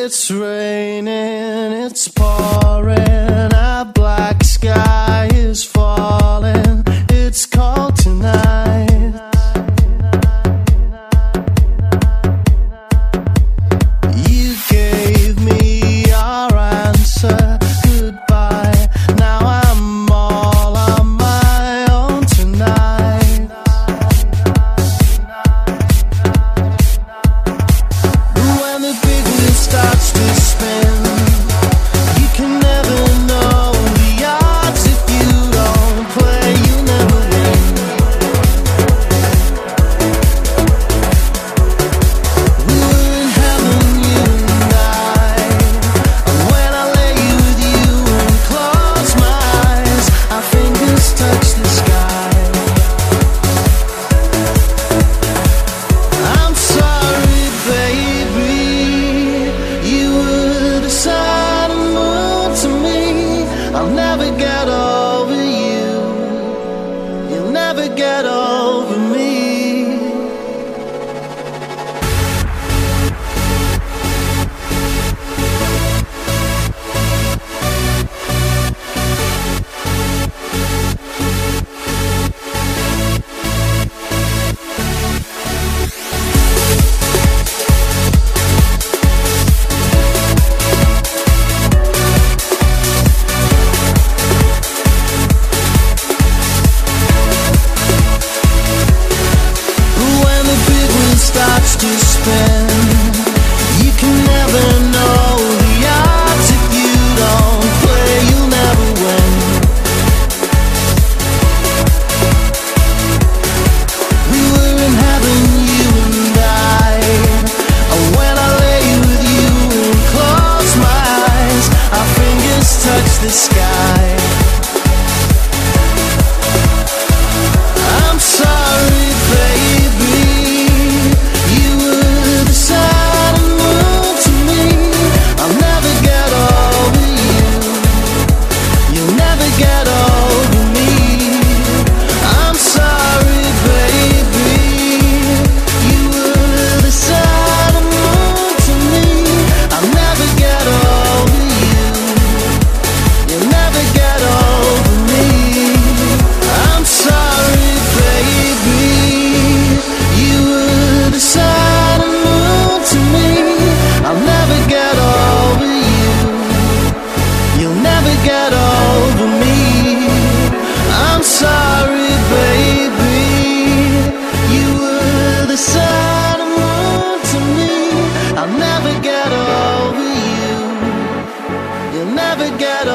It's raining, it's pouring, a black sky is falling. It's cold tonight. You gave me your answer, goodbye. Now I'm all on my own tonight. When the big wheel starts to spin, you can never know the odds. If you don't play, you never win. We were in heaven, you and I, and when I lay with you and close my eyes, our fingers touch the sky. I'm sorry, baby, you were the sun and moon to me. I'll never get over you. You'll never get over me. When the big wheel starts to spin, you can never know the odds. If you don't play, you'll never win. We were in heaven, you and I, and when I lay with you and close my eyes, our fingers touch the sky. I'm sorry, baby, you were the sun and moon to me. I'll never get over you. You'll never get over me. I'm sorry, baby, you were the sun and moon to me. I'll never get over you. You'll never get over me. I'm sorry, baby, you were the sun and moon to me. I'll never get over you. You'll never get over me. I'm sorry, baby, you were the sun and moon to me. I'll never get over you. You'll never get